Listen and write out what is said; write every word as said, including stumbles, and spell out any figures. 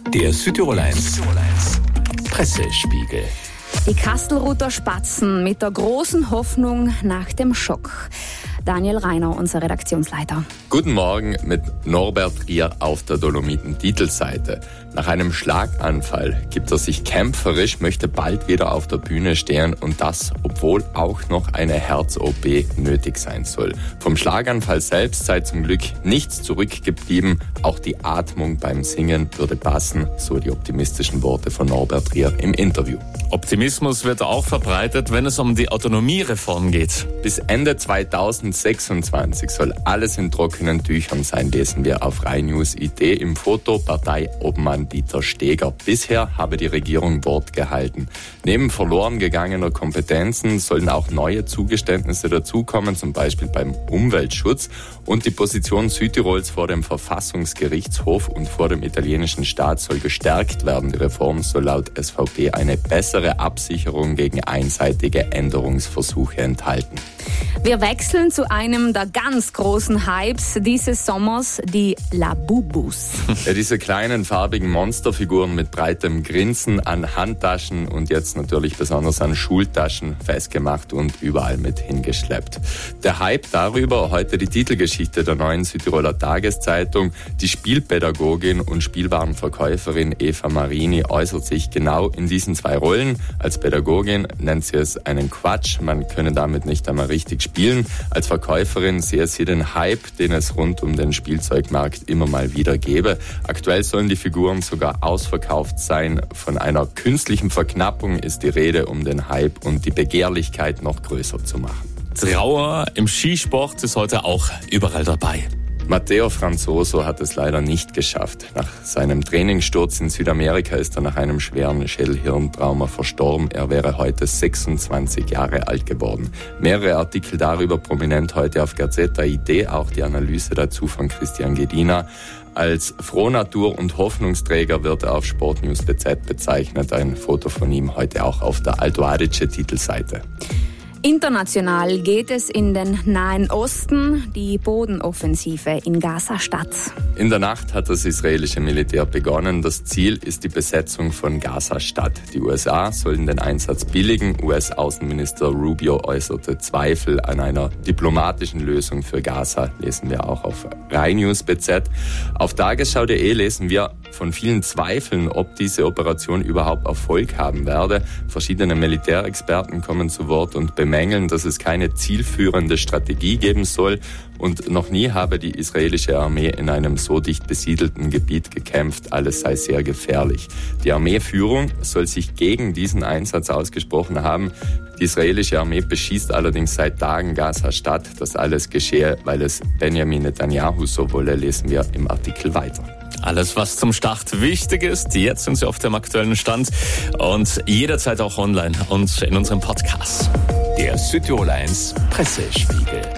Der Südtirol eins Pressespiegel. Die Kastelruther Spatzen mit der großen Hoffnung nach dem Schock. Daniel Reiner, unser Redaktionsleiter. Guten Morgen mit Norbert Rier auf der Dolomiten-Titelseite. Nach einem Schlaganfall gibt er sich kämpferisch, möchte bald wieder auf der Bühne stehen und das, obwohl auch noch eine Herz-O P nötig sein soll. Vom Schlaganfall selbst sei zum Glück nichts zurückgeblieben. Auch die Atmung beim Singen würde passen, so die optimistischen Worte von Norbert Rier im Interview. Optimismus wird auch verbreitet, wenn es um die Autonomiereform geht. Bis Ende zweitausendsechsundzwanzig soll alles in trockenen Tüchern sein, lesen wir auf rheinnews punkt I T im Foto Parteiobmann Dieter Steger. Bisher habe die Regierung Wort gehalten. Neben verloren gegangener Kompetenzen sollen auch neue Zugeständnisse dazukommen, zum Beispiel beim Umweltschutz. Und die Position Südtirols vor dem Verfassungsgerichtshof und vor dem italienischen Staat soll gestärkt werden. Die Reform soll laut S V P eine bessere Absicherung gegen einseitige Änderungsversuche enthalten. Wir wechseln zu einem der ganz großen Hypes dieses Sommers, die Labubus. Ja, diese kleinen farbigen Monsterfiguren mit breitem Grinsen an Handtaschen und jetzt natürlich besonders an Schultaschen festgemacht und überall mit hingeschleppt. Der Hype darüber, heute die Titelgeschichte der neuen Südtiroler Tageszeitung. Die Spielpädagogin und Spielwarenverkäuferin Eva Marini äußert sich genau in diesen zwei Rollen. Als Pädagogin nennt sie es einen Quatsch, man könne damit nicht einmal richtig spielen. Als Verkäuferin sehe sie den Hype, den es rund um den Spielzeugmarkt immer mal wieder gäbe. Aktuell sollen die Figuren sogar ausverkauft sein. Von einer künstlichen Verknappung ist die Rede, um den Hype und die Begehrlichkeit noch größer zu machen. Trauer im Skisport ist heute auch überall dabei. Matteo Franzoso hat es leider nicht geschafft. Nach seinem Trainingssturz in Südamerika ist er nach einem schweren Schädelhirntrauma verstorben. Er wäre heute sechsundzwanzig Jahre alt geworden. Mehrere Artikel darüber prominent heute auf Gazzetta I D, auch die Analyse dazu von Christian Gedina. Als Frohnatur und Hoffnungsträger wird er auf Sportnews B Z bezeichnet. Ein Foto von ihm heute auch auf der Alto Adige-Titelseite. International geht es in den Nahen Osten, die Bodenoffensive in Gaza-Stadt. In der Nacht hat das israelische Militär begonnen. Das Ziel ist die Besetzung von Gaza-Stadt. Die U S A sollen den Einsatz billigen. U S-Außenminister Rubio äußerte Zweifel an einer diplomatischen Lösung für Gaza, lesen wir auch auf rheinnews punkt B Z. Auf tagesschau punkt de lesen wir von vielen Zweifeln, ob diese Operation überhaupt Erfolg haben werde. Verschiedene Militärexperten kommen zu Wort und bemängeln, dass es keine zielführende Strategie geben soll und noch nie habe die israelische Armee in einem so dicht besiedelten Gebiet gekämpft. Alles sei sehr gefährlich. Die Armeeführung soll sich gegen diesen Einsatz ausgesprochen haben. Die israelische Armee beschießt allerdings seit Tagen Gaza-Stadt. Das alles geschehe, weil es Benjamin Netanyahu so wolle, lesen wir im Artikel weiter. Alles, was zum Start wichtig ist, jetzt sind Sie auf dem aktuellen Stand und jederzeit auch online und in unserem Podcast. Der Südtirol eins Pressespiegel.